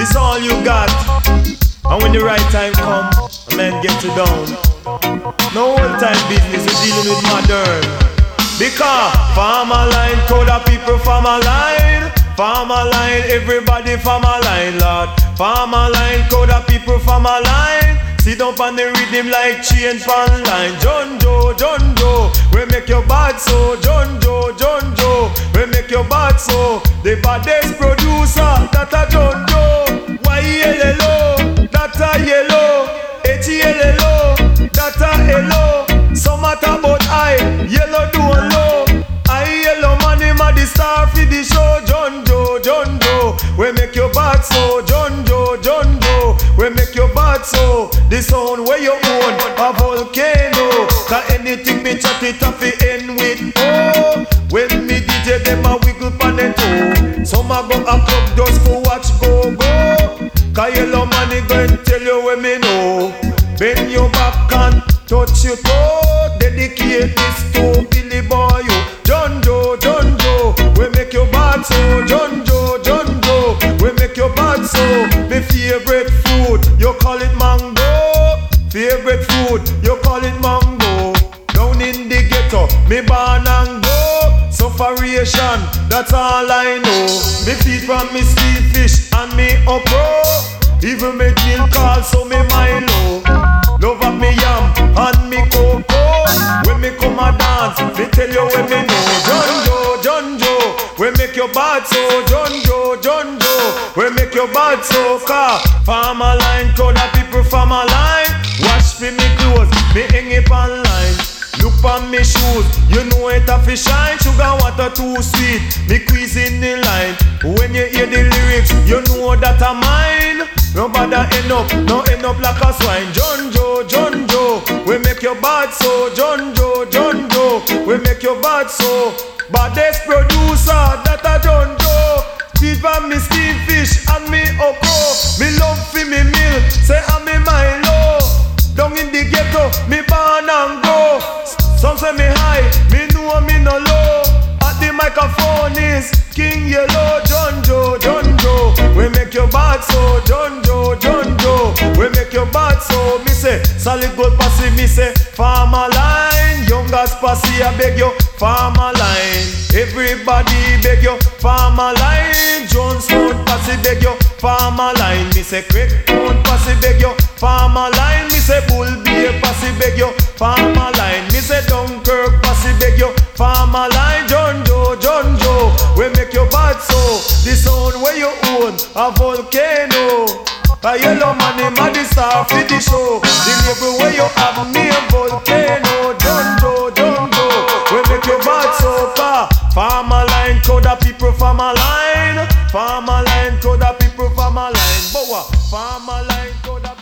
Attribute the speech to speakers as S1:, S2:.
S1: This all you got. And when the right time come, a man get you down. No old time business, we're dealing with modern. Because farmer line, crowd of people farmer line. Farmer line, everybody farmer line, Lord. Farmer line, crowd of people farmer line. Sit up on the rhythm like chain pan line. John Joe, we make your bad so. John Joe, we make your bad so. The baddest producer, that a John Joe. Y-E-L-L-O, that a yellow. H-E-L-L-O, that a hello. Some matter about I, yellow don't low. I yellow money, the star for the show. John Joe, we make your bad so. John Joe, we make your bad so. The sound where you own a volcano. Cause anything me chat it off the end with oh. When me DJ them a wiggle pan the toe. Some a go a club just for watch go. Cause yellow money going tell you where me know. Bend your back and touch your toe. Dedicate this to Billy Boy you. John Joe, we make your bad so. John Joe, we make your bad so. My favorite food, you call it mango. Favorite food, you call it mango. Down in the ghetto, me born and go. Sufferation, that's all I know. Me feed from me steam fish and me okra. Even me drill call so me Milo. Love up me yam and me cocoa. When me come a dance, me tell you when me know. John Joe, we make your bad so. John Joe, we make your bad so. Car farmer line, crowd of people farmer line. Wash for me clothes, me hang it on line. Look on me shoes, you know it a fi shine. Sugar water too sweet, me squeeze in the line. When you hear the lyrics, you know that a mine. Nobody end up like a swine. John Joe, we make your bad so. John Joe, we make your bad so. Baddest producer, that a John Joe. Feed from me steam fish and me okra. Me love fi me meal, say I'm me Milo. Down in the ghetto, me born and go. Some say me high, me know me no low. At the microphone is King Yellow. John Joe, we make your bad so. John Joe, we make your bad so. Me say solid gold passy, me say farmer line. Youngest passy, I beg you, farmer line. Everybody beg you, farmer line. Jonestown passy, beg you, farmer line. Me say Craigtown passy, beg you, farmer line. Me say Bull Bay passy, beg you, farmer line. Me say Dunkirk passy, beg you, farmer line. John Joe, we make your bad so. The sound where you own a volcano. A yellow money, the star for the show. The label where you have me a volcano. John Joe, we make your bad so far. Farmer line, crowd of people farmer line. Farmer line, crowd of people farmer line. Boa, farmer line, crowd of